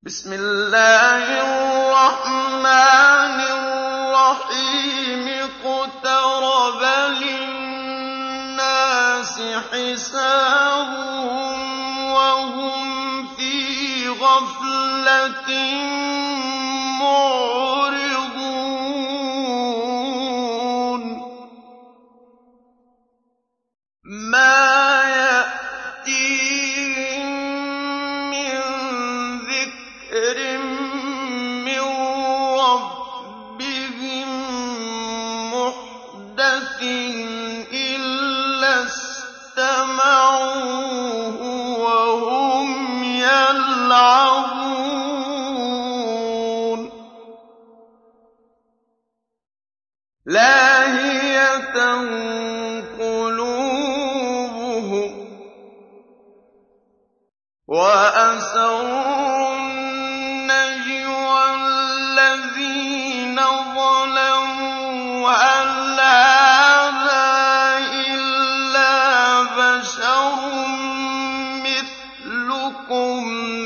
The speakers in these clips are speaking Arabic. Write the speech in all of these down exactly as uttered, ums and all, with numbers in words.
بسم الله الرحمن الرحيم اقترب للناس حسابهم وهم في غفلة معرضون ما يأتيهم من ذكر من ربهم محدث إلا استمعوه وهم يلعبون لاهية قلوبهم وأسروا النجوى الذين ظلموا هل هذا إلا بشر مثلكم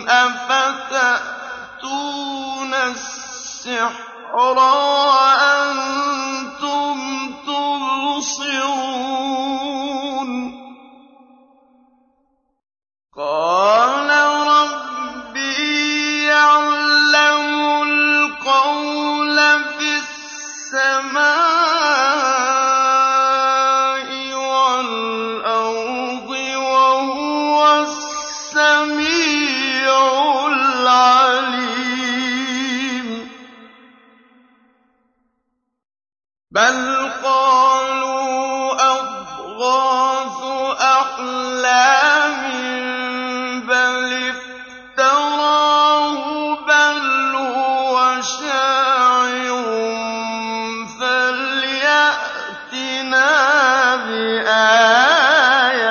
أفتأتون السحر وأنتم تبصرون قال ربي يعلم القول في السماء والأرض وهو السميع العليم بل قالوا أضغاث أحلام بل افتراه بل هو شاعر فليأتنا بآية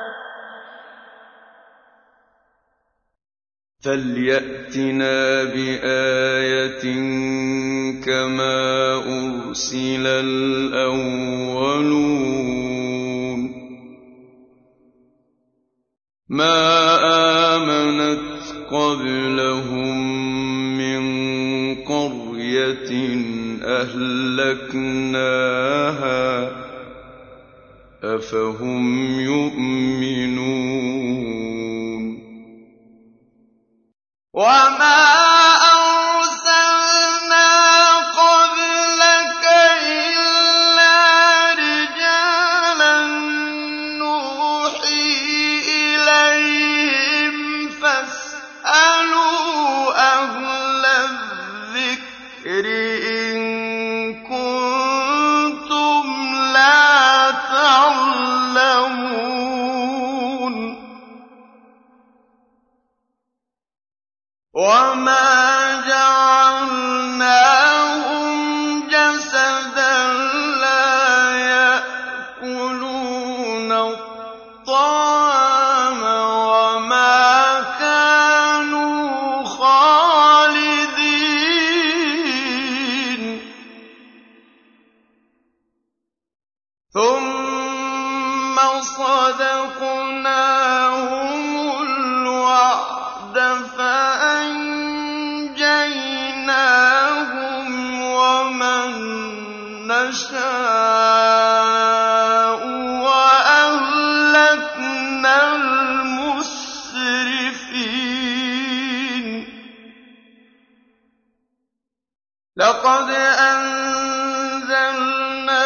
فليأتنا بآية كما أرسل الأولون ما آمنت قبلهم من قرية أهلكناها أفهم يؤمنون وما أرسلنا قبلك إلا رجالا نوحي إليهم فاسألوا أهل الذكر إن كنتم لا تعلمون وما جعلناهم جسدا لا يأكلون الطعام وما كانوا خالدين ثم صدقناهم الوعد فأنجيناهم ومن نشاء وأهلكنا المسرفين لقد أنزلنا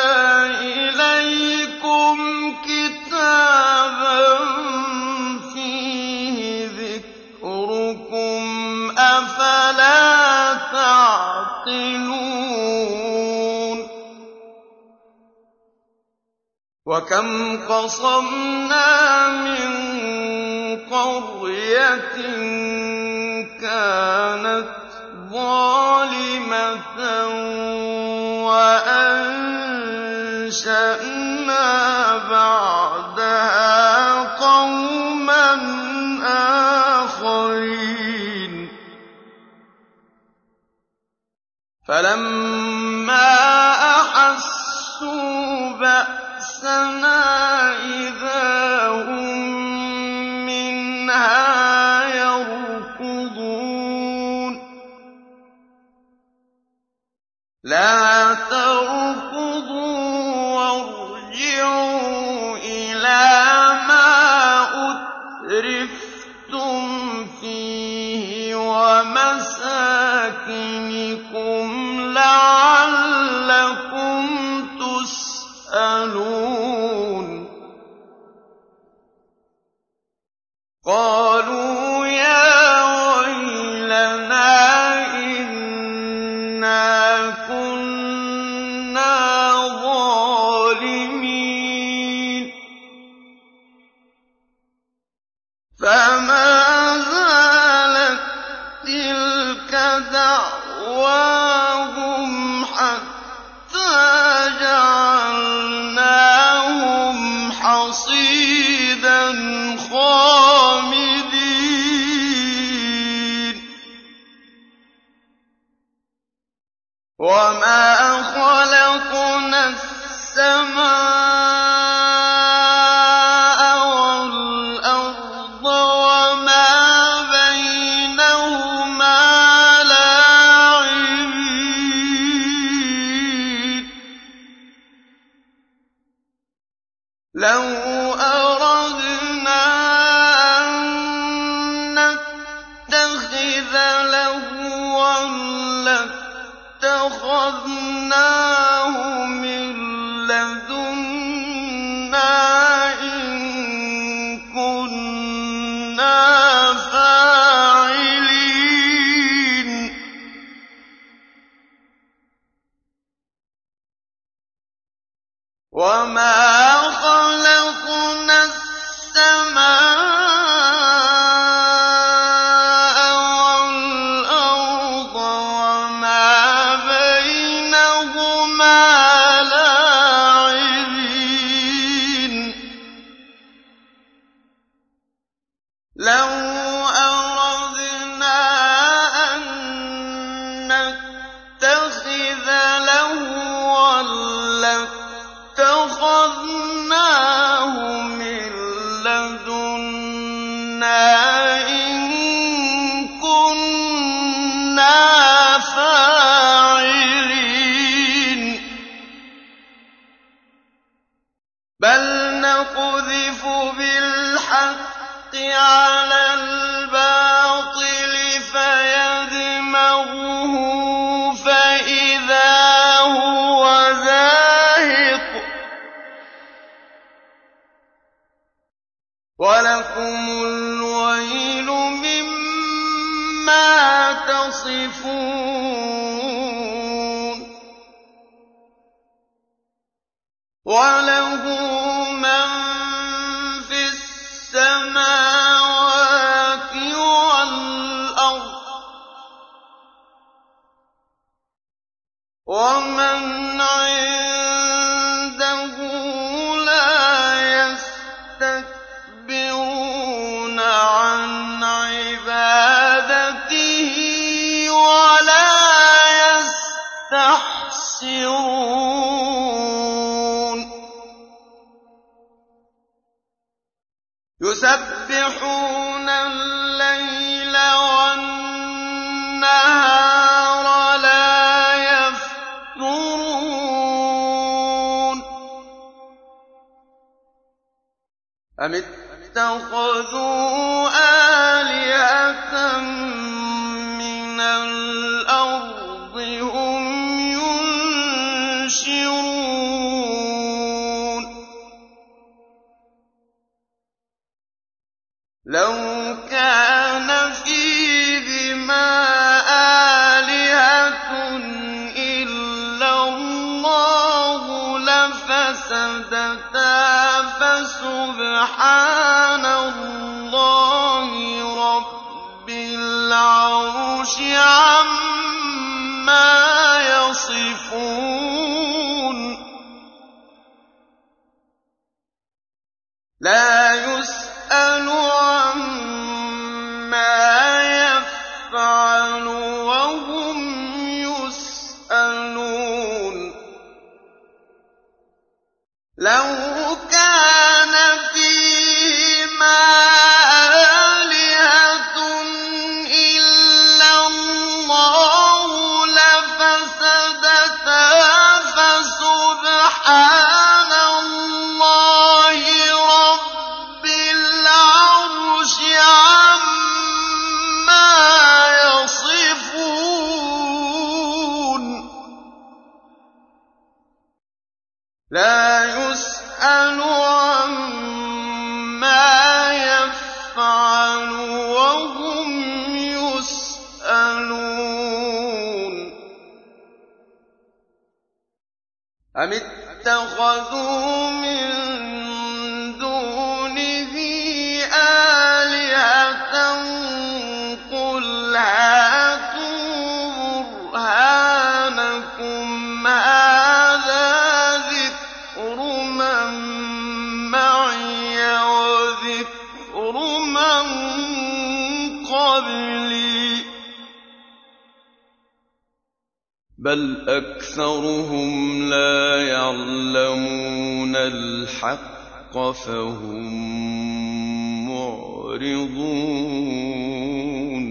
إليكم كتابا فيه ذكركم أفلا تعقلون وكم قصمنا من قرية كانت ظالمة وأنشأنا بعدها قوما آخرين فلما أحسوا بأسنا إذا هم منها يركضون لَا تَرْكُضُوا وَارْجِعُوا إِلَىٰ مَا أُتْرِفْتُمْ فِيهِ وَمَسَاكِنِكُمْ لَعَلَّكُمْ تُسْأَلُونَ قَالُوا يَا وَيْلَنَا إِنَّا كُنَّا ظَالِمِينَ فَمَا زَالَت تِّلْكَ دَعْوَاهُمْ حَتَّىٰ جَعَلْنَاهُمْ حَصِيدًا خَامِدِينَ وَمَا خَلَقْنَا السَّمَاءَ وَالْأَرْضَ وَمَا بَيْنَهُمَا لَاعِبِينَ لَوْ أَرَدْنَا أَن نَّتَّخِذَ لَهْوًا لَّاتَّخَذْنَاهُ مِن لَّدُنَّا إِن كُنَّا فَاعِلِينَ وَمَا خَلَقْنَا السَّمَاءَ وَالْأَرْضَ وَمَا بَيْنَهُمَا لَاعِبِينَ لَوْ أَرَدْنَا أَن نَّتَّخِذَ لَهْوًا لَّاتَّخَذْنَاهُ مِن لَّدُنَّا إِن كُنَّا فَاعِلِينَ بَلْ نَقْذِفُ بِالْحَقِّ عَلَى الْبَاطِلِ فَيَدْمَغُهُ فَإِذَا هُوَ زَاهِقٌ وَلَكُمُ الْوَيْلُ مِمَّا تَصِفُونَ وَلَهُ مَن فِي السَّمَاوَاتِ وَالْأَرْضِ وَمَنْ عِندَهُ لَا يَسْتَكْبِرُونَ عَنْ عِبَادَتِهِ وَلَا يَسْتَحْسِرُونَ يُسَبِّحُونَ اللَّيْلَ وَالنَّهَارَ لَا يَفْتُرُونَ أَمِ اتَّخَذُوا آلِهَةً مِّنَ الْأَرْضِ هُمْ يُنشِرُونَ لَوْ كَانَ فِيهِمَا آلِهَةٌ إِلَّا اللَّهُ لَفَسَدَتَا فَسُبْحَانَ اللَّهِ رَبِّ الْعَرْشِ عَمَّا يَصِفُونَ لَا يُسْأَلُ عَمَّا يَفْعَلُ وَهُمْ يُسْأَلُونَ لَوْ كَانَ فِيهِمَا آلِهَةٌ إِلَّا اللَّهُ لَفَسَدَتَا أَمِ اتَّخَذُوا مِن دُونِهِ آلِهَةً ۖ قُلْ هَاتُوا بُرْهَانَكُمْ هَٰذَا ذِكْرُ مَن مَّعِيَ وَذِكْرُ مَن قَبْلِي ۗ بَلْ أَكْثَرُهُمْ لَا يَعْلَمُونَ الْحَقَّ فَهُم مُّعْرِضُونَ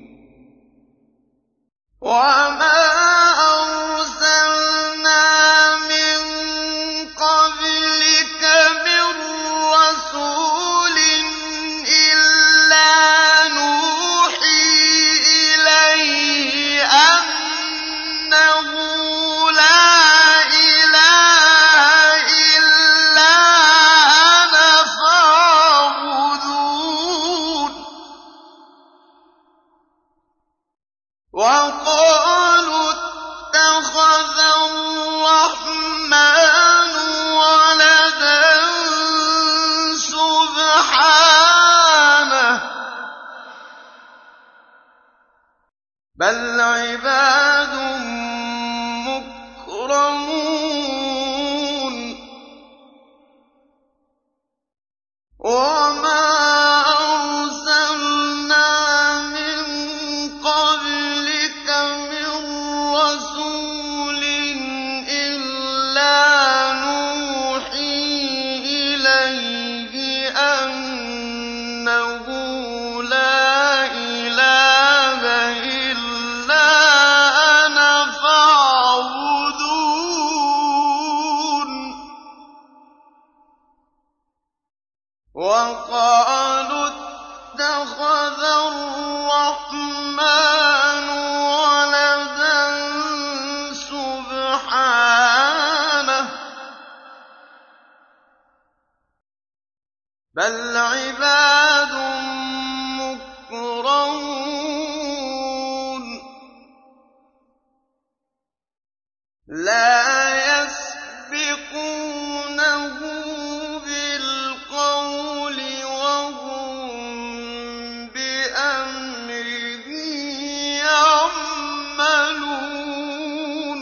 وَمَا أَرْسَلْنَا مِن قَبْلِكَ مِن رَّسُولٍ إِلَّا نُوحِي إِلَيْهِ أَنَّهُ لَا إِلَٰهَ إِلَّا أَنَا فَاعْبُدُونِ وَقَالُوا اتَّخَذَ الرَّحْمَٰنُ وَلَدًا سُبْحَانَهُ ۖ بَلْ عِبَادٌ مُّكْرَمُونَ وَمَا أَرْسَلْنَا مِن قَبْلِكَ مِن رَّسُولٍ إِلَّا نُوحِي إِلَيْهِ أَنَّهُ لَا إِلَٰهَ إِلَّا أَنَا فَاعْبُدُونِ وَقَالُوا اتَّخَذَ الرَّحْمَٰنُ وَلَدًا سُبْحَانَهُ ۖ بَلْ عِبَادٌ مُّكْرَمُونَ لَا يَسْبِقُونَهُ بِالْقَوْلِ وَهُم بِأَمْرِهِ يَعْمَلُونَ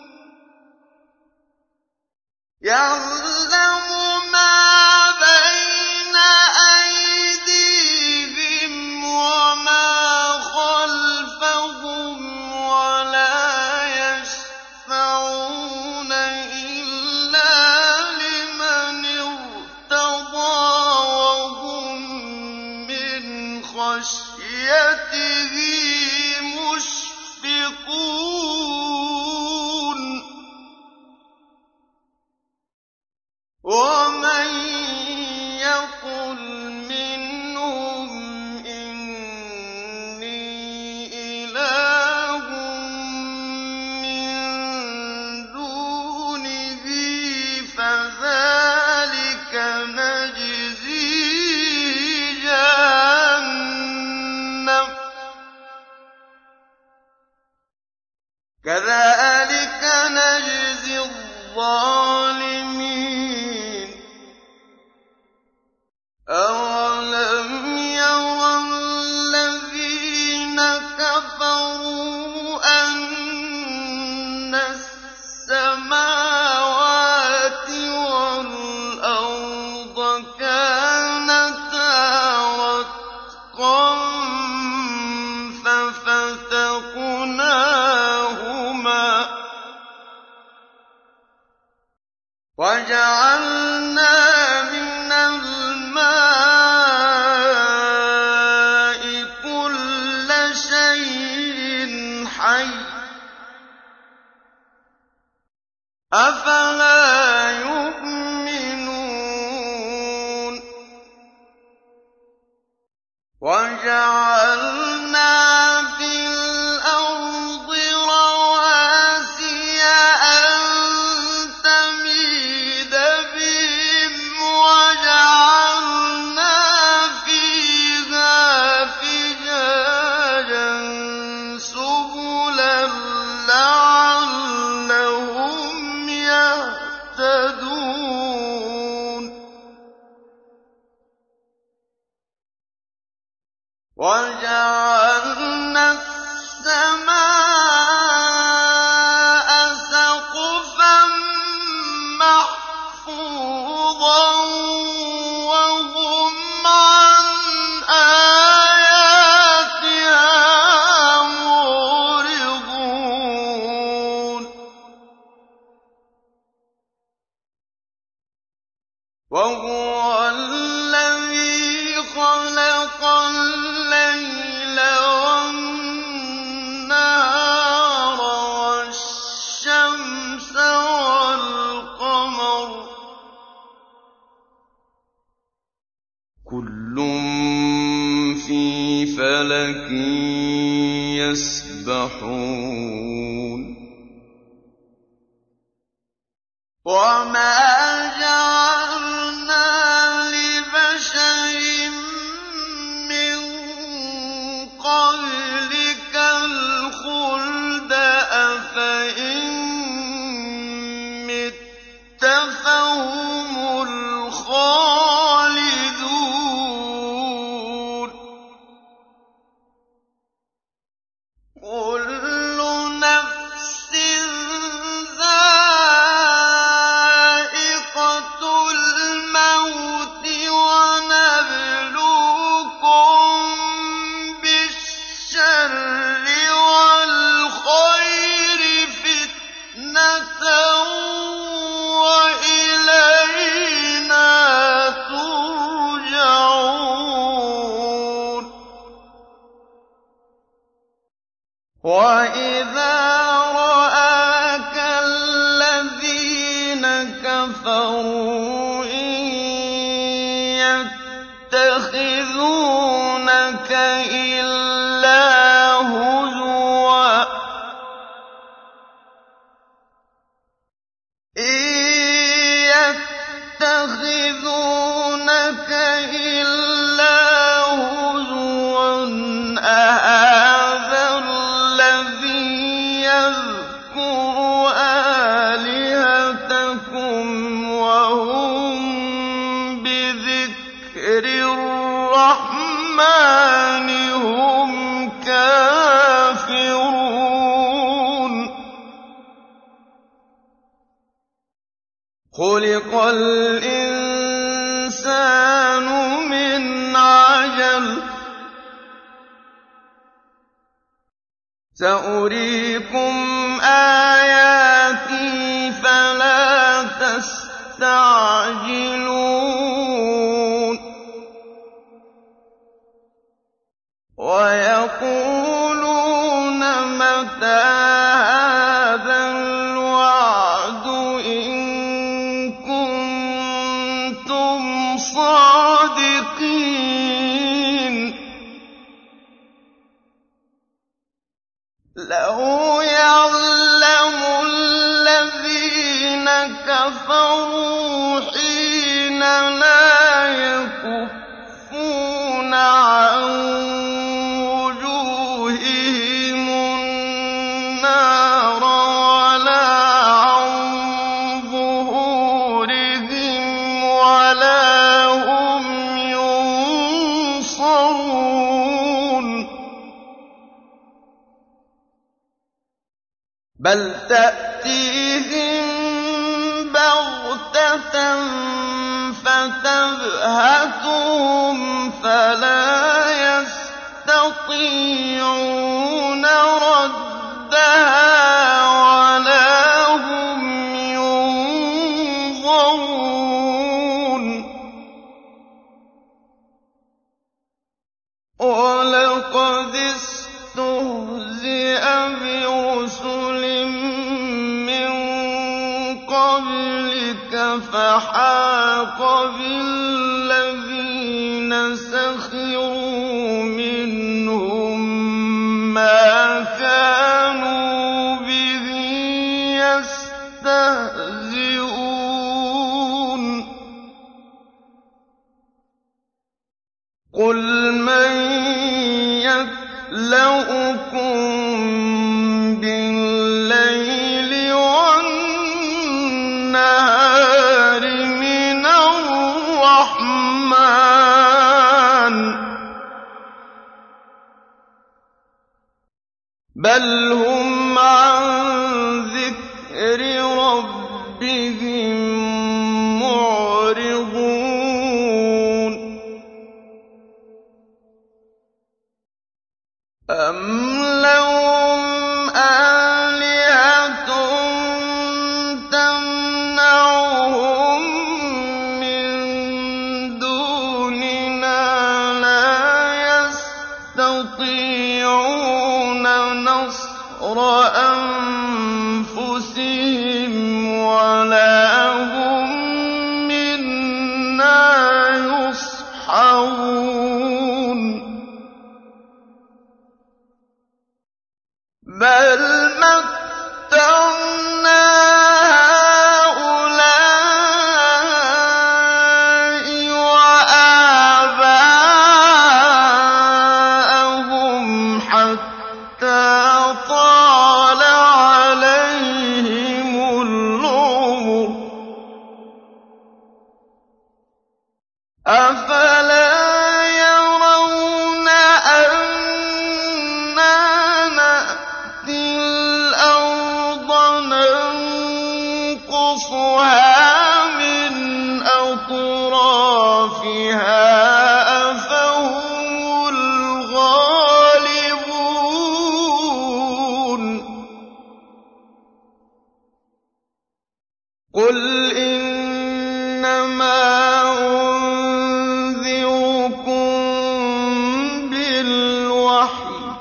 يَعْلَمُ مَا بَيْنَ أَيْدِيهِمْ وَمَا خَلْفَهُمْ وَلَا يَشْفَعُونَ إِلَّا لِمَنِ ارْتَضَىٰ وَهُم مِّنْ خَشْيَتِهِ مُشْفِقُونَ وَمَن يَقُلْ مِنْهُمْ إِنِّي إِلَٰهٌ مِّن دُونِهِ فَذَٰلِكَ نَجْزِيهِ جَهَنَّمَ ۚ كَذَٰلِكَ نَجْزِي الظَّالِمِينَ أَوَلَمْ يَرَ الَّذِينَ كَفَرُوا أَنَّ السَّمَاوَاتِ وَالْأَرْضَ كَانَتَا رَتْقًا فَفَتَقْنَاهُمَا وَجَعَلْنَا مِنَ الْمَاءِ كُلَّ شَيْءٍ حَيٍّ ۖ أَفَلَا يُؤْمِنُونَ وَجَعَلْنَا فِي الْأَرْضِ رَوَاسِيَ أَن تَمِيدَ بِهِمْ وَجَعَلْنَا فِيهَا فِجَاجًا سُبُلًا لَّعَلَّهُمْ يَهْتَدُونَ يسبحون وما جعلنا لبشر من قبلك الخلد أفإن مت فهم الخالدون كل نفس ذائقة الموت ونبلوكم بالشر والخير فتنة وإلينا ترجعون وإذا رآك الذين كفروا إن يتخذونك إلا هزوا إن يتخذونك إلا هزوا أهذا الذي يذكر آلهتكم وهم بذكر الرحمن هم كافرون خلق الإنسان من عجل سأريكم آياتي فلا تستعجلون ويقولون متى هذا الوعد إن كنتم صادقين لو يعلم الذين كفروا حين لا يكفون عن وجوههم النار ولا عن ظهورهم ولا هم ينصرون بل تأتيهم بغتة فتبهتهم فلا يستطيعون ردها ولا هم ينظرون ولقد استهزئ برسل من قبلك فحاق بالذين سخروا منهم ما كانوا به يستهزئون قل من يكلؤكم بالليل والنهار من الرحمن بل هم عن ذكر ربهم معرضون أم لهم آلهة تمنعهم من دوننا لا يستطيعون نصر أنفسهم ولا هم منا يصحبون بَلْ مَتَّعْنَا هَٰؤُلَاءِ وَآبَاءَهُمْ حَتَّىٰ طَالَ عَلَيْهِمُ الْعُمُرُ ۗ أَفَلَا يَرَوْنَ أَنَّا نَأْتِي الْأَرْضَ نَنقُصُهَا مِنْ أَطْرَافِهَا أَفَهُمُ الْغَالِبُونَ قُلْ إِنَّمَا أُنذِرُكُم بِالْوَحْيِ ۚ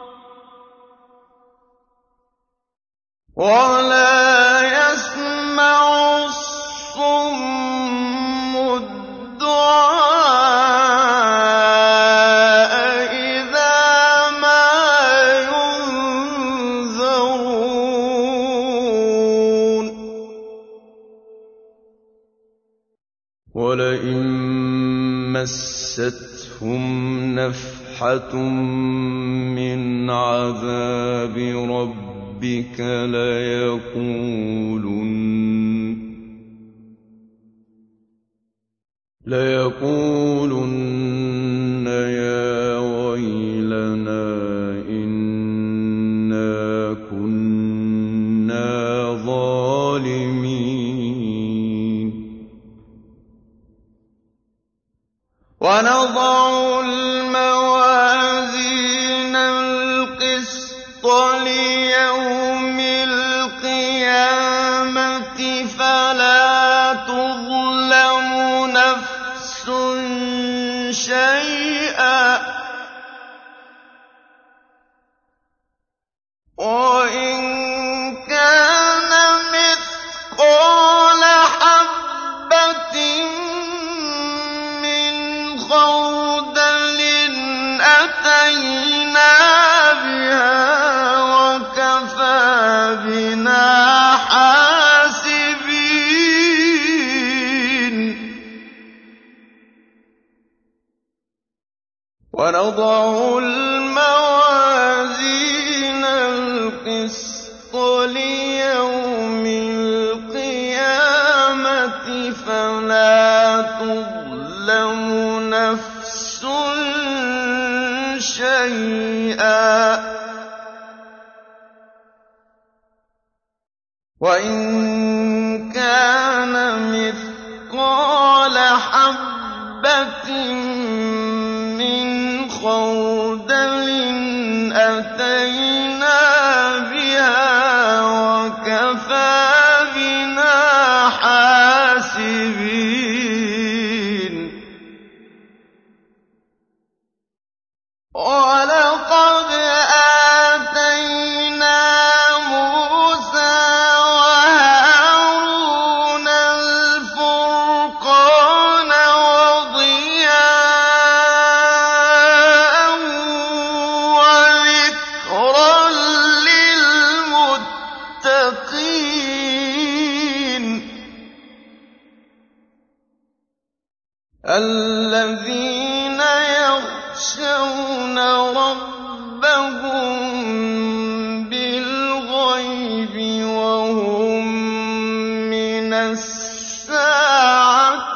وَلَا يَسْمَعُ الصُّمُّ الدُّعَاءَ إِذَا مَا يُنذَرُونَ وَلَئِن مَّسَّتْهُمْ نَفْحَةٌ مِّنْ عَذَابِ رَبِّكَ لَيَقُولُنَّ يَا وَيْلَنَا إِنَّا كُنَّا ظَالِمِينَ وَنَضَعُ الْمَوَازِينَ الْقِسْطَ لِيَوْمِ الْقِيَامَةِ فَلَا تُظْلَمُ نَفْسٌ شَيْئًا ۖ وَإِن كَانَ مِثْقَالَ حَبَّةٍ مِّنْ خَرْدَلٍ أَتَيْنَا بِهَا وَكَفَىٰ بِنَا حَاسِبِينَ وَنَضَعُ الْمَوَازِينَ الْقِسْطَ لِيَوْمِ الْقِيَامَةِ فَلَا تُظْلَمُ نَفْسٌ شَيْئًا ۖ وَإِن كَانَ مِثْقَالَ حَبَّةٍ مِّنْ خَرْدَلٍ أَتَيْنَا بِهَا وَكَفَىٰ بِنَا حَاسِبِينَ وَلَقَدْ آتَيْنَا مُوسَىٰ وَهَارُونَ الْفُرْقَانَ وَضِيَاءً وَذِكْرًا لِّلْمُتَّقِينَ الَّذِينَ يَخْشَوْنَ رَبَّهُم بِالْغَيْبِ وَهُم مِّنَ السَّاعَةِ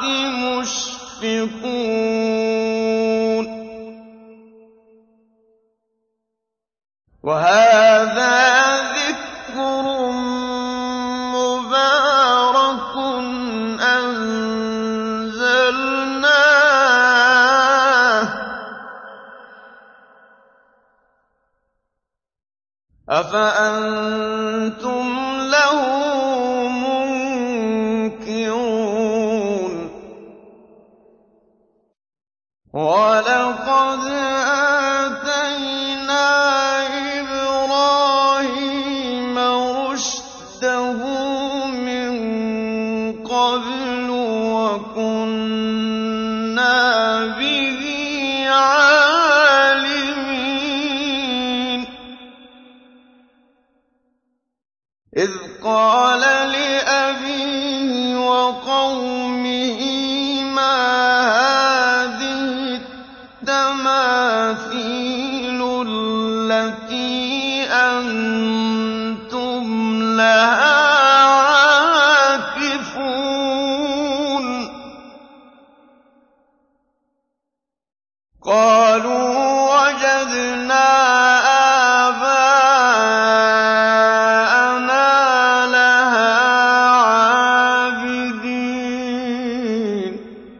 مُشْفِقُونَ وَهَٰذَا ذِكْرٌ مُّبَارَكٌ أَنزَلْنَاهُ ۚ أَفَأَنتُمْ لَهُ مُنكِرُونَ وَلَقَدْ آتَيْنَا إِبْرَاهِيمَ رُشْدَهُ مِن قَبْلُ وَكُنَّا بِهِ عَالِمِينَ إذ قال لأبيه وقومه ما هذه التماثيل التي أنتم لها عاكفون قالوا وجدنا آباءنا لها عابدين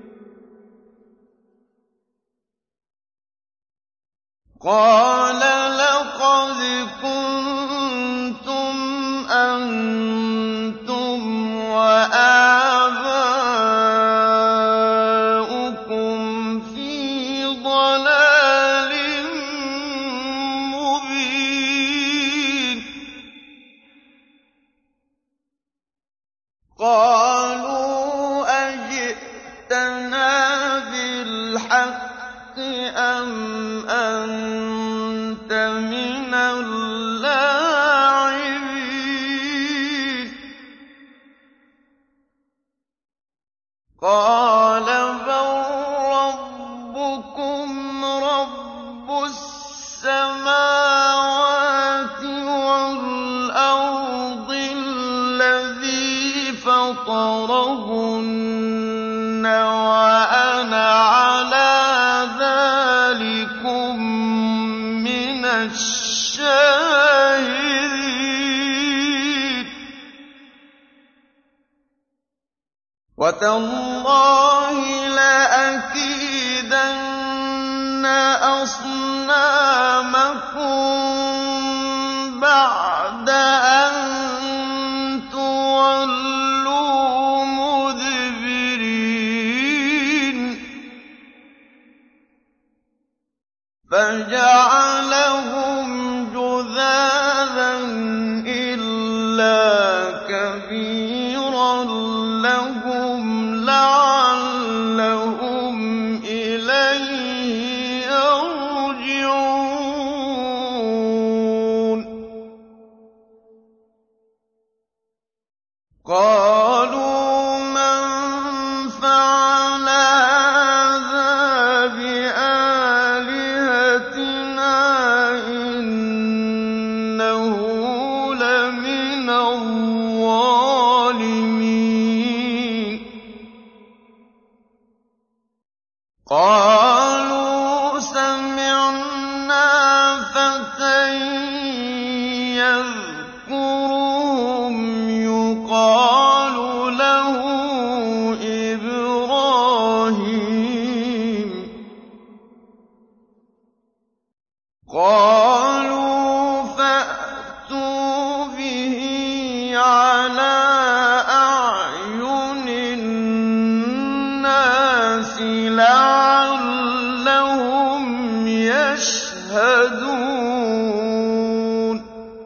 قال لقد كنتم أنتم وآباؤكم في ضلال مبين قالوا أجئتنا بالحق أم أنت من اللاعبين قال بل ربكم رب السماوات والأرض الذي فطرهن وأنا على ذلكم من الشاهدين وتالله لأكيدن أصنامكم بعد أن تولوا مدبرين فجعلهم جذاذا إلا كبيرا لهم لعلهم إليه يرجعون قالوا من فعل هذا بآلهتنا إنه لمن الظالمين قالوا سمعنا فتى يذكرهم يقال له إبراهيم قالوا فأتوا به على أعين الناس لعلهم يشهدون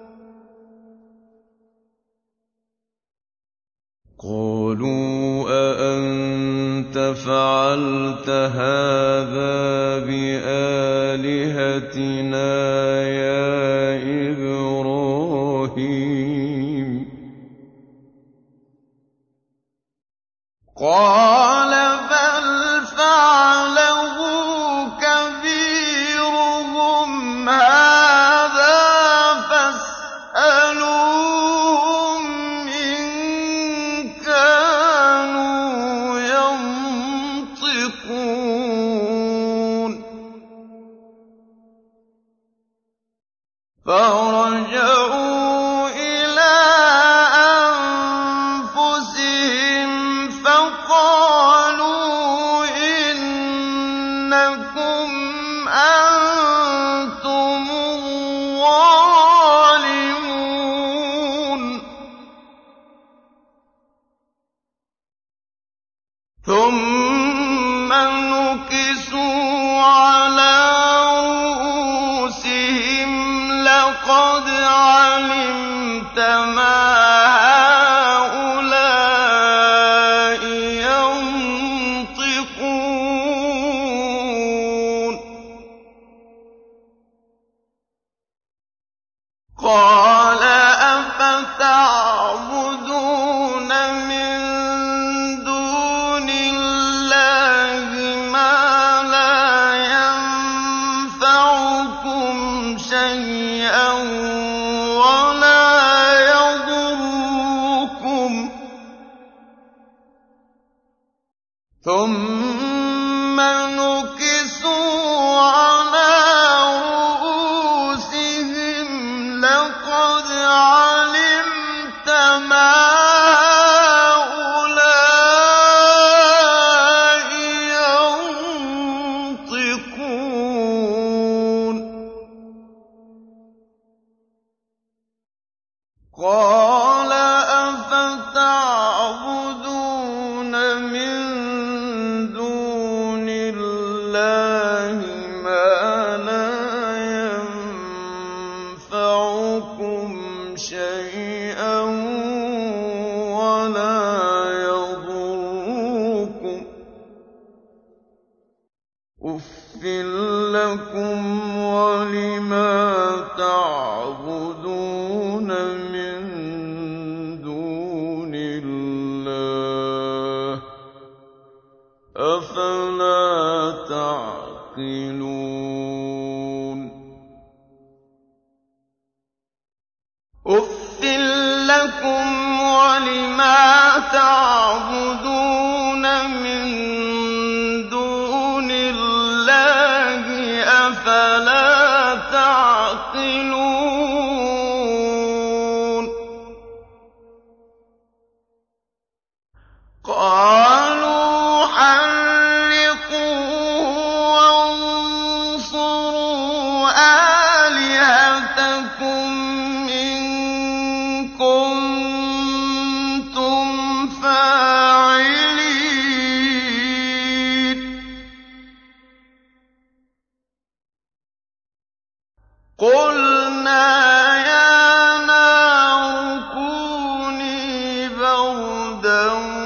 قالوا أأنت فعلت هذا بآلهتنا يا إبراهيم قال بل فعله كبيرهم هذا فاسألوهم إن كانوا ينطقون فرجعوا إلى أنفسهم فقالوا إنكم أنتم الظالمون ثم نكسوا على رؤوسهم لقد علمت ما هؤلاء ينطقون قال أفتعلمون لَقَدْ عَلِمْتَ مَا هَٰؤُلَاءِ يَنطِقُونَ قَالَ أَفَتَعْبُدُونَ مِن دُونِ اللَّهِ مَا لَا يَنفَعُكُمْ شَيْئًا وَلَا يَضُرُّكُمْ ۖ أُفٍّ لَّكُمْ وَلِمَا تَعْبُدُونَ مِن دُونِ اللَّهِ ۖ أَفَلَا تَعْقِلُونَ أُفٍّ لَّكُمْ وَلِمَا تَعْبُدُونَ مِن دُونِ اللَّهِ ۖ أَفَلَا تَعْقِلُونَ قَالُوا حَرِّقُوهُ وَانصُرُوا آلِهَتَكُمْ إِن كُنتُمْ فَاعِلِينَ قُلْنَا يَا نَارُ كُونِي بَرْدًا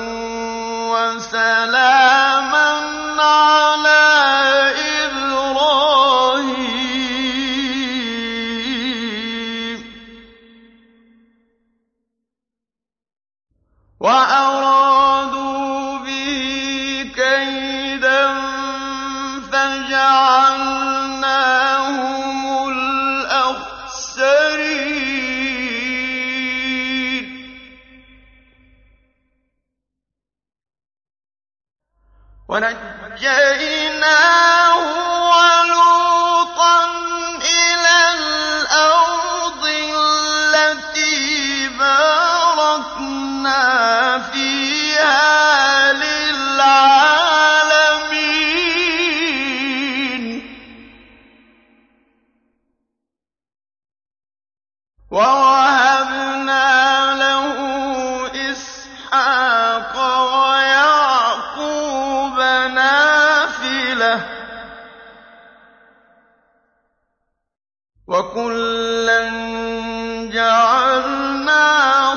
وَسَلَامًا عَلَىٰ إِبْرَاهِيمَ وَأَرَادُوا بِهِ كَيْدًا فَجَعَلْنَاهُمُ الْأَخْسَرِينَ وَنَجَّيْنَاهُ وَلُوطًا إِلَى الْأَرْضِ الَّتِي بَارَكْنَا فِيهَا لِلْعَالَمِينَ وَوَهَبْنَا لَهُ إِسْحَاقَ وَيَعْقُوبَ نَافِلَةً ۖ وَكُلًّا جَعَلْنَا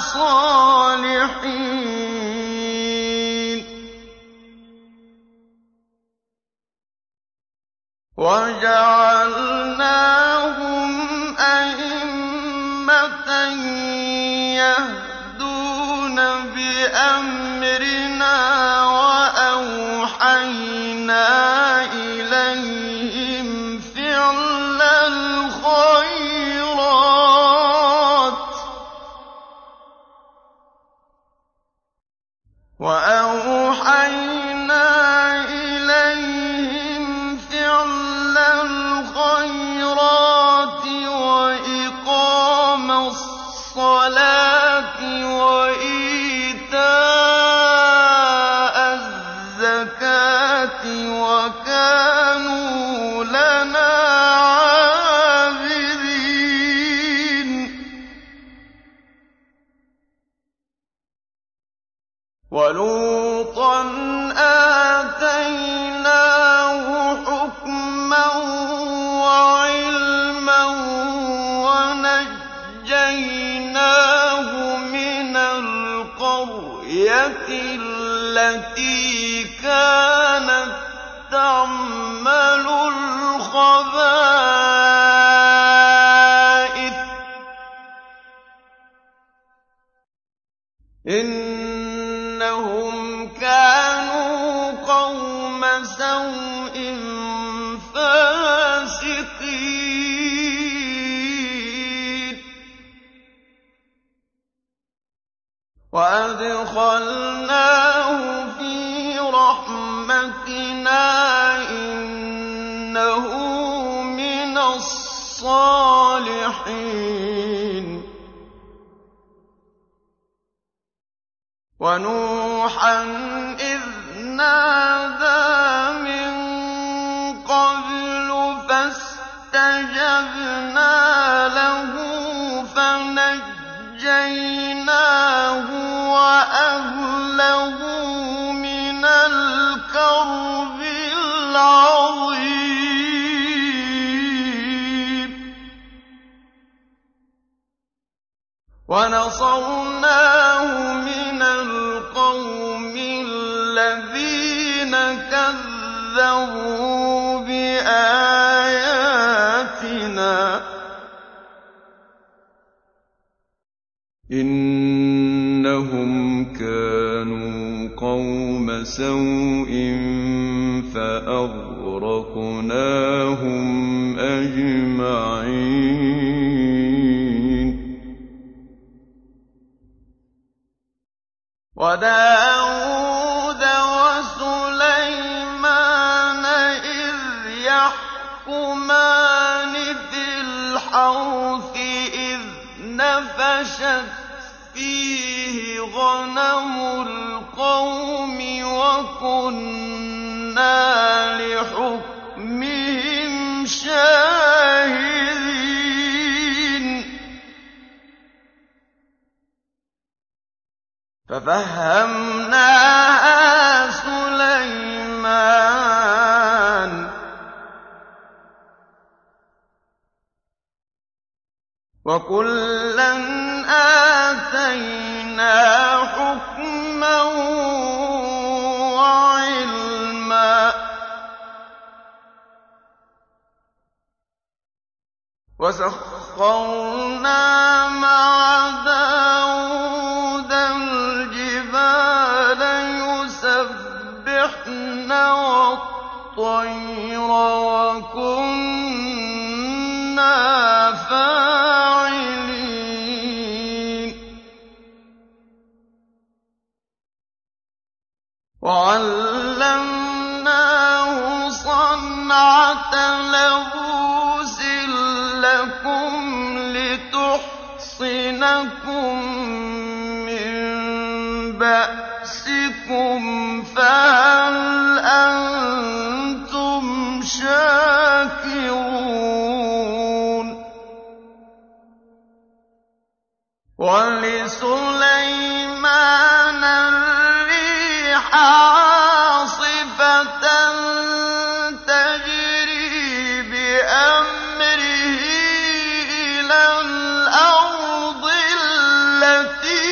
صَالِحِينَ وَجَعَلْنَاهُمْ أَئِمَّةً يَهْدُونَ بِأَمْرِنَا وَأَوْحَيْنَا إِلَيْهِمْ فِعْلَ الْخَيْرَاتِ وَأَوْحَيْنَا إِلَيْهِمْ فِعْلَ الْخَيْرَاتِ وَإِقَامَ الصَّلَاةِ وَإِيتَاءَ الزَّكَاةِ وَكَانُوا لَنَا عَابِدِينَ وَلُوطًا آتَيْنَاهُ حُكْمًا وَعِلْمًا وَنَجَّيْنَاهُ مِنَ الْقَرْيَةِ الَّتِي كَانَتْ تَعْمَلُ الْخَبَائِثَ ۗ إِنَّهُمْ كَانُوا قَوْمَ سَوْءٍ فَاسِقِينَ وَأَدْخَلْنَاهُ فِي رَحْمَتِنَا ۖ إِنَّهُ مِنَ الصَّالِحِينَ وَنُوحًا إِذْ نَادَىٰ مِن قَبْلُ فَاسْتَجَبْنَا لَهُ فَنَجَّيْنَاهُ وَأَهْلَهُ مِنَ الْكَرْبِ الْعَظِيمِ وَنَصَرْنَاهُ مِنَ الْقَوْمِ الَّذِينَ كَذَّبُوا بِآيَاتِنَا ۚ إِنَّهُمْ كَانُوا قَوْمَ سَوْءٍ فَأَغْرَقْنَاهُمْ أَجْمَعِينَ وَدَاوُودَ وَسُلَيْمَانَ إِذْ يَحْكُمَانِ فِي الْحَرْثِ إِذْ نَفَشَتْ فِيهِ غَنَمُ الْقَوْمِ وَكُنَّا لِحُكْمِهِمْ شَاهِدِينَ فَفَهَّمْنَاهَا سُلَيْمَانَ ۚ وَكُلًّا آتَيْنَا حُكْمًا وَعِلْمًا ۚ وَسَخَّرْنَا مَعَ دَاوُودَ الْجِبَالَ يُسَبِّحْنَ وَالطَّيْرَ وَكُنَّا فَاعِلِينَ وَعَلَّمْنَاهُ صَنْعَةَ لَبُوسٍ لَّكُمْ لِتُحْصِنَكُم مِّن بَأْسِكُمْ فَهَلْ أَنتُمْ شَاكِرُونَ وَلِسُلَيْمَانَ الرِّيحَ عَاصِفَةً تَجْرِي بِأَمْرِهِ إِلَى الْأَرْضِ الَّتِي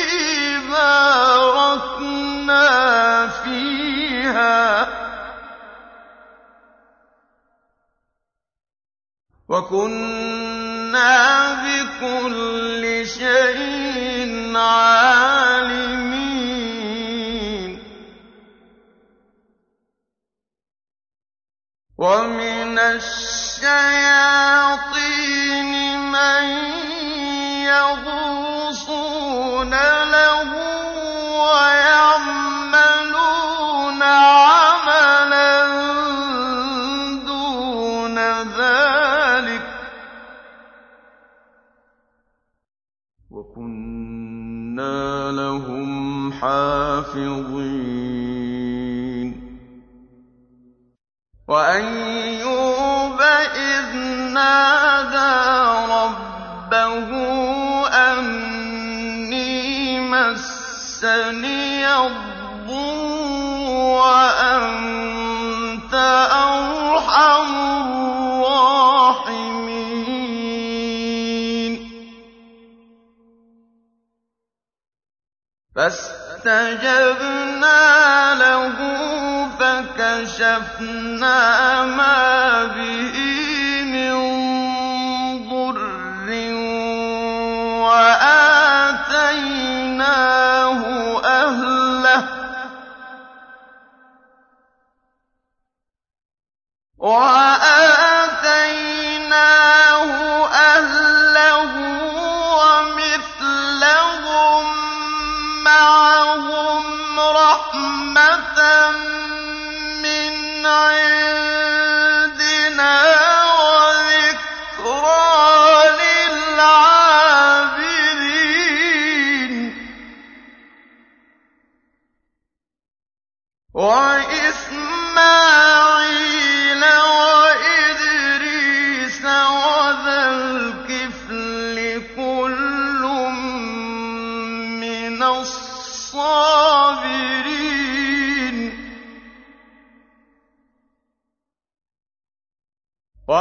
بَارَكْنَا فِيهَا ۚ وَكُنَّا بِكُلِّ شَيْءٍ عَالِمِينَ وَمِنَ الشَّيَاطِينِ مَن يَغُوصُونَ لَهُ وَيَعْمَلُونَ عَمَلًا دُونَ ذَٰلِكَ ۖ وَكُنَّا لَهُمْ حَافِظِينَ وَأَيُّوبَ إِذْ نَادَىٰ رَبَّهُ أَنِّي مَسَّنِيَ الضُّرُّ وَأَنتَ أَرْحَمُ الرَّاحِمِينَ فَاسْتَجَبْنَا لَهُ فَكَشَفْنَا مَا بِهِ مِن ضُرٍّ وَآتَيْنَاهُ أَهْلَهُ وَمِثْلَهُم مَّعَهُمْ رَحْمَةً مِّنْ عِندِنَا وَذِكْرَىٰ لِلْعَابِدِينَ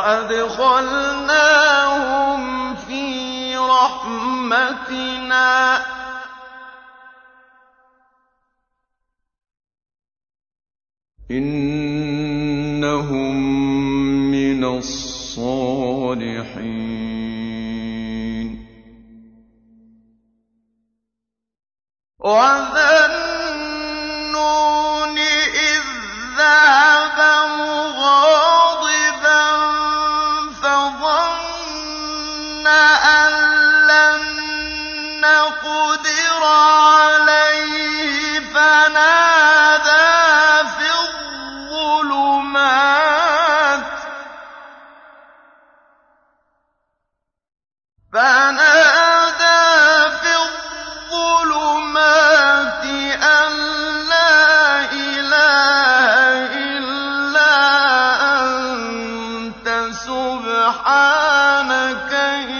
وَأَدْخَلْنَاهُمْ فِي رَحْمَتِنَا ۖ إِنَّهُم مِّنَ الصَّالِحِينَ. وَذَا النُّونِ إِذ ذَّهَبَ مُغَاضِبًا فَظَنَّ أَن لَّن نَّقْدِرَ عَلَيْهِ فَنَادَىٰ فِي الظُّلُمَاتِ أَن لَّا إِلَٰهَ إِلَّا أَنتَ سُبْحَانَكَ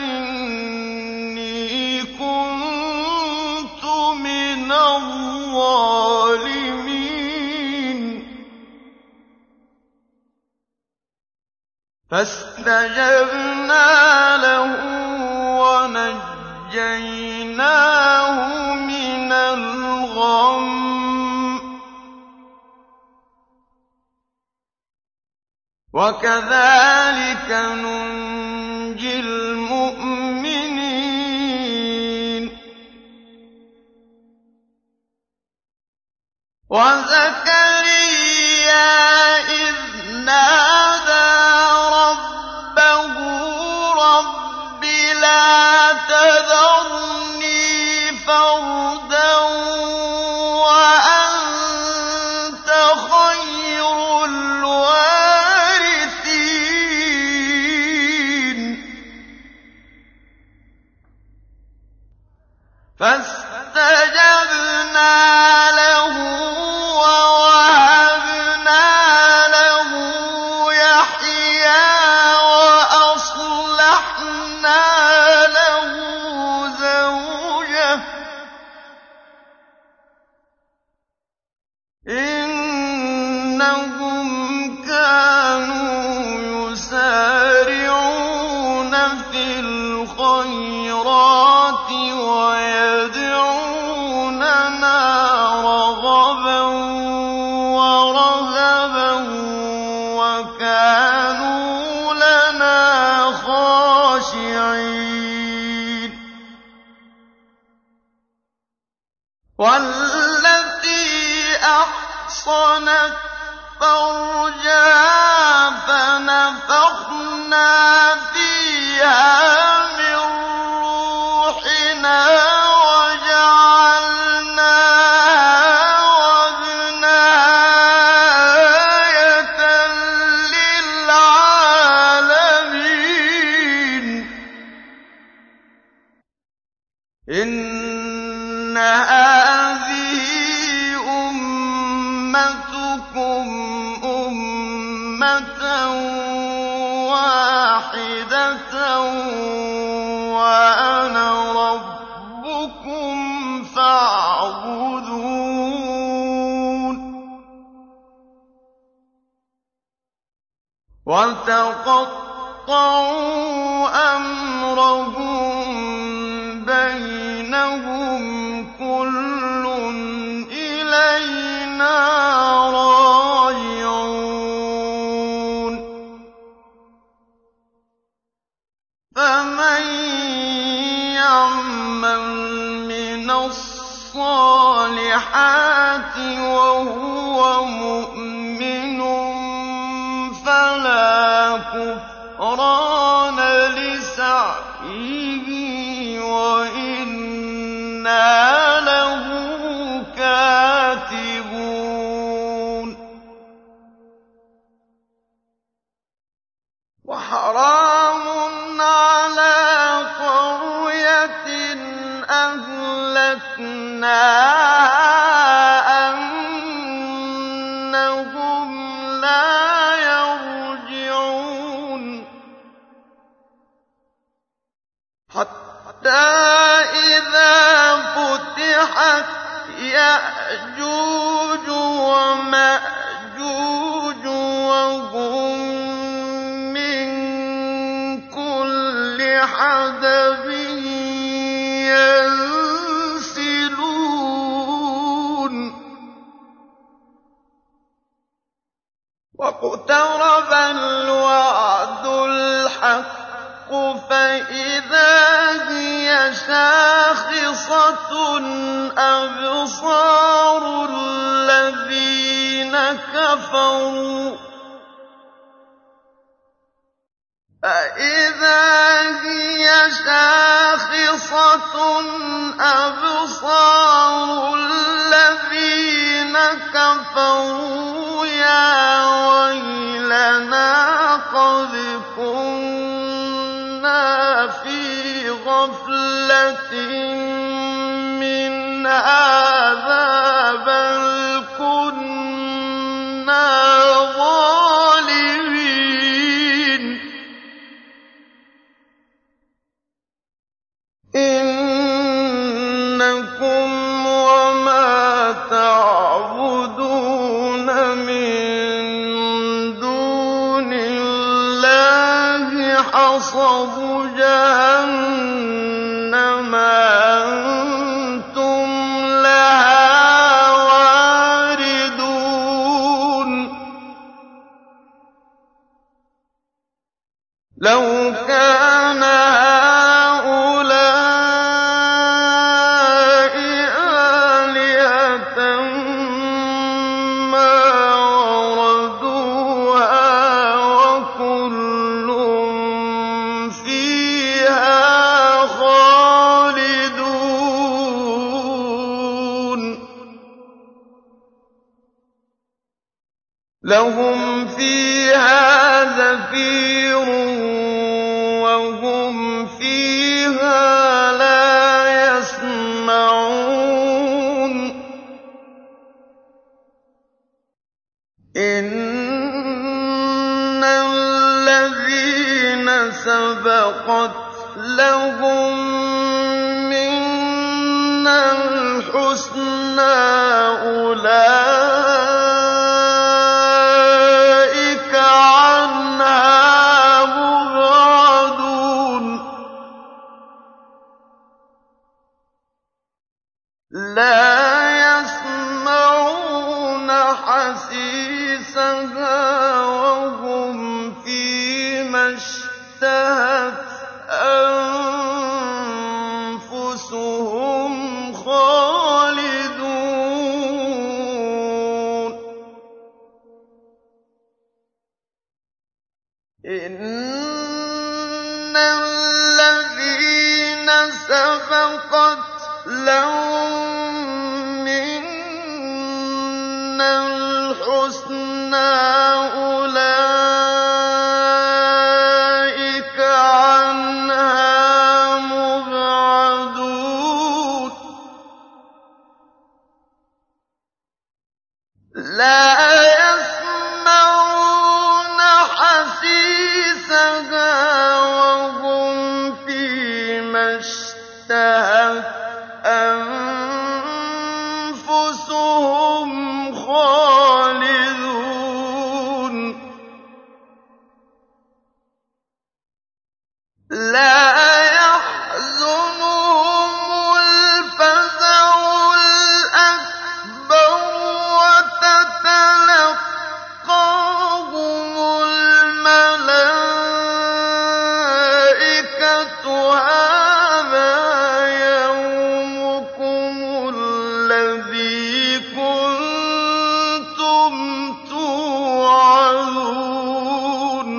إِنِّي كُنتُ مِنَ الظَّالِمِينَ فَاسْتَجَبْنَا لَهُ وَنَجَّيْنَاهُ مِنَ الْغَمِّ ۚ وَكَذَٰلِكَ نُنجِي الْمُؤْمِنِينَ. وَزَكَرِيَّا إِذْ نَادَىٰ رَبَّهُ رَبِّ لَا تَذَرْنِي فَرْدًا وَأَنتَ خَيْرُ الْوَارِثِينَ فَاسْتَجَبْنَا لَهُ وَوَهَبْنَا لَهُ يَحْيَىٰ وَأَصْلَحْنَا لَهُ زَوْجَهُ ۚ إِنَّهُمْ كَانُوا يُسَارِعُونَ فِي الْخَيْرَاتِ وَيَدْعُونَنَا رَغَبًا وَرَهَبًا وَكَانُوا لَنَا خَاشِعِينَ. وَالَّتِي أَحْصَنَتْ فَرْجَهَا فَنَفَخْنَا فِيهَا مِن رُّوحِنَا وَجَعَلْنَاهَا وَابْنَهَا آيَةً لِّلْعَالَمِينَ. إِنَّ هَٰذِهِ أُمَّتُكُمْ أُمَّةً وَاحِدَةً وَأَنَا رَبُّكُمْ فَاعْبُدُونِ. وَتَقَطَّعُوا أَمْرَهُم بَيْنَهُمْ ۖ كُلٌّ إِلَيْنَا رَاجِعُونَ. فَمَن يَعْمَلْ مِنَ الصَّالِحَاتِ وَهُوَ مُؤْمِنٌ فَلَا كُفْرَانَ لِسَعْيِهِ وَإِنَّا لَهُ كَاتِبُونَ. وَحَرَامٌ عَلَىٰ قَرْيَةٍ أَهْلَكْنَاهَا أَنَّهُمْ لَا يَرْجِعُونَ. حَتَّىٰ إِذَا فُتِحَتْ يَأْجُوجُ وَمَأْجُوجُ وَهُم مِّن شَاخِصَةٌ أَبْصَارُ الَّذِينَ كَفَرُوا فَإِذَا هِيَ شَاخِصَةٌ أَبْصَارُ الَّذِينَ كَفَرُوا يَا وَيْلَنَا قَدْ كُنَّا فِي غَفْلَةٍ مِّنْ هَٰذَا بَلْ كُنَّا ظَالِمِينَ إِنَّكُمْ وَمَا تَعْبُدُونَ مِن دُونِ اللَّهِ حَصَبُ جَهَنَّمَ أَنتُمْ لَهَا وَارِدُونَ لَوْ كَانَ هَٰؤُلَاءِ آلِهَةً مَّا وَرَدُوهَا وَكُلٌّ فِيهَا خَالِدُونَ لَهُمْ فِيهَا زَفِيرٌ وَهُمْ فِيهَا لَا يَسْمَعُونَ إِنَّ الَّذِينَ سَبَقَتْ لَهُم مِّنَّا الْحُسْنَىٰ أُولَٰئِكَ عَنْهَا مُبْعَدُونَ لَا يَسْمَعُونَ حَسِيسَهَا وَهُمْ فِيمَا اشْتَهَتْ أَنفُسُهُمْ خَالِدُونَ إِنَّ الَّذِينَ سَبَقَتْ لَهُم مِّنَّا الْحُسْنَىٰ أُولَٰئِكَ عَنْهَا مُبْعَدُونَ لَا يَسْمَعُونَ حَسِيسَهَا وَهُمْ فِيمَا اشْتَهَتْ أَنفُسُهُمْ خَالِدُونَ لَا يَحْزُنُهُمُ الْفَزَعُ الْأَكْبَرُ وَتَتَلَقَّاهُمُ الْمَلَائِكَةُ هَٰذَا يَوْمُكُمُ الَّذِي كُنتُمْ تُوعَدُونَ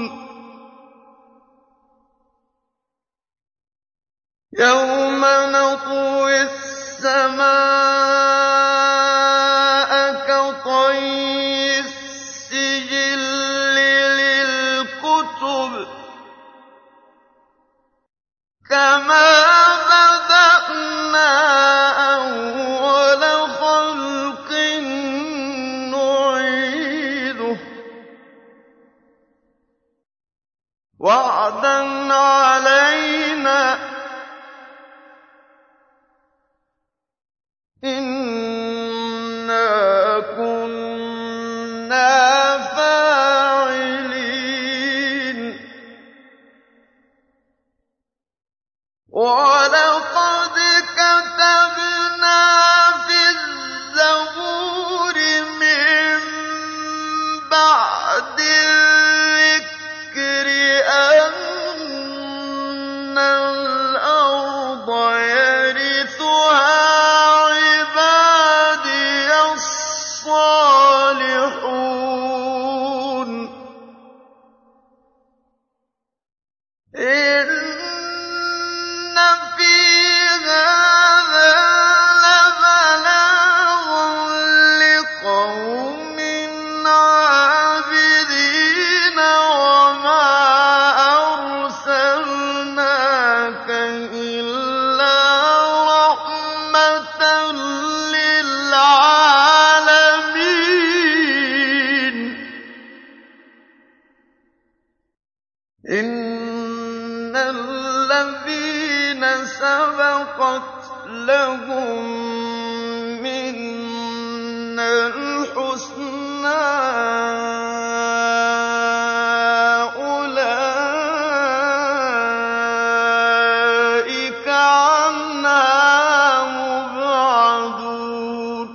يَوْمَ نَطْوِي السَّمَاءَ كَطَيِّ السِّجِلِّ لِلْكُتُبِ كَمَا بَدَأْنَا أَوَّلَ خَلْقٍ نُّعِيدُهُ وَعْدًا عَلَيْنَا إِنَّا كُنَّا فَاعِلِينَ وَلَقَدْ كَتَبْنَا فِي الزَّبُورِ مِن بَعْدِ الذِّكْرِ أَنَّ الْأَرْضَ يَرِثُهَا لَهُم مِّنَ الْحُسْنَىٰ أُولَٰئِكَ عَنْهَا مُبْعَدُونَ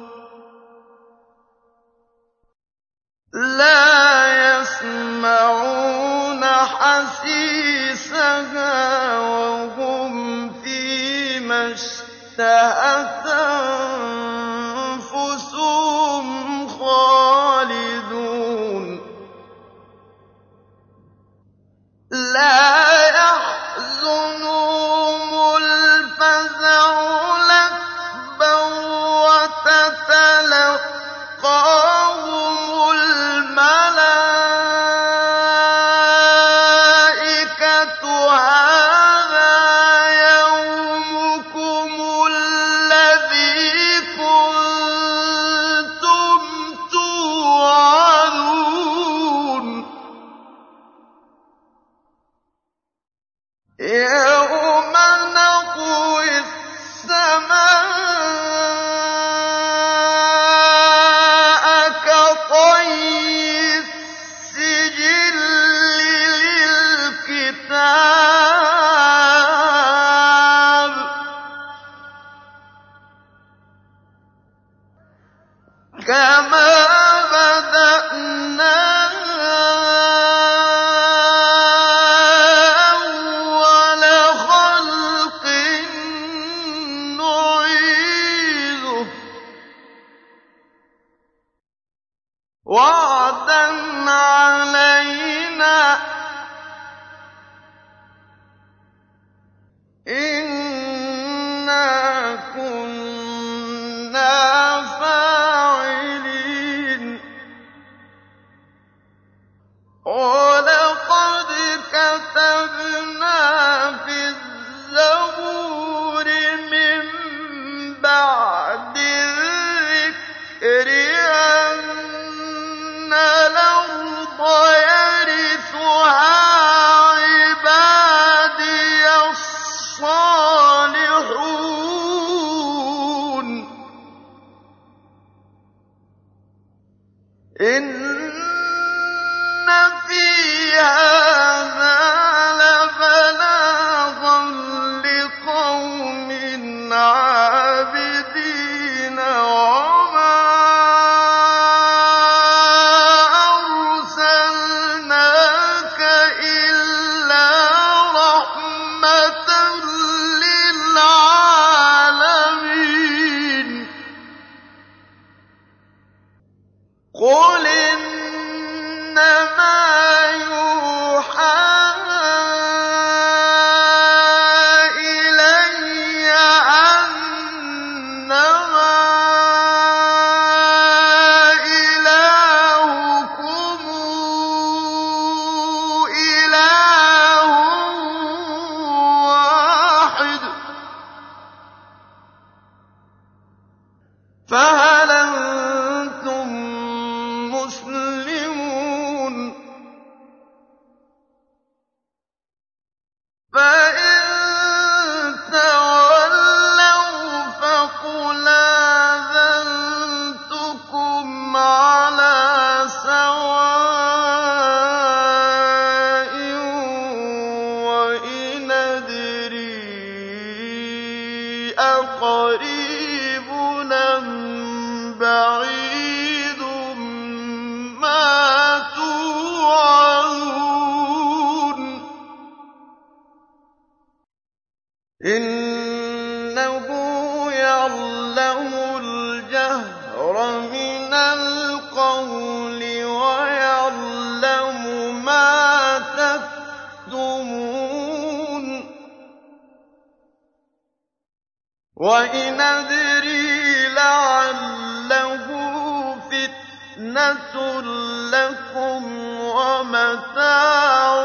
لَا يَسْمَعُونَ حَسِيسَهَا وَهُمْ فِيمَا اشْتَهَتْ أَنفُسُهُمْ خَالِدُونَ لَا يَحْزُنُهُمُ الْفَزَعُ الْأَكْبَرُ وَتَتَلَقَّاهُمُ الْمَلَائِكَةُ هَٰذَا يَوْمُكُمُ الَّذِي كُنتُمْ تُوعَدُونَ يَوْمَ نَطْوِي السَّمَاءَ كَطَيِّ السِّجِلِّ لِلْكِتَابِ كَمَا بَدَأْنَا أَوَّلَ خَلْقٍ نُّعِيدُهُ ۚ وَعْدًا عَلَيْنَا ۚ إِنَّا كُنَّا فَاعِلِينَ وَلَقَدْ كَتَبْنَا فِي الزَّبُورِ مِن بَعْدِ الذِّكْرِ أَنَّ الْأَرْضَ يَرِثُهَا عِبَادِيَ الصَّالِحُونَ إِنَّ فِي هَٰذَا لَبَلَاغًا لِّقَوْمٍ عَابِدِينَ وَمَا أَرْسَلْنَاكَ إِلَّا رَحْمَةً لِّلْعَالَمِينَ قُلْ إِنَّمَا يُوحَىٰ إِلَيَّ أَنَّمَا إِلَٰهُكُمْ إِلَٰهٌ وَاحِدٌ ۖ فَهَلْ أَنتُم مُّسْلِمُونَ فَإِن تَوَلَّوْا فَقُلْ آذَنتُكُمْ عَلَىٰ سَوَاءٍ وَإِنْ أَدْرِي أَقَرِيبٌ أَمْ بَعِيدٌ مَّا تُوعَدُونَ إِنَّهُ يَعْلَمُ الْجَهْرَ مِنَ الْقَوْلِ وَيَعْلَمُ مَا تَكْتُمُونَ وَإِنْ أَدْرِي لَعَلَّهُ فِتْنَةٌ لَّكُمْ وَمَتَاعٌ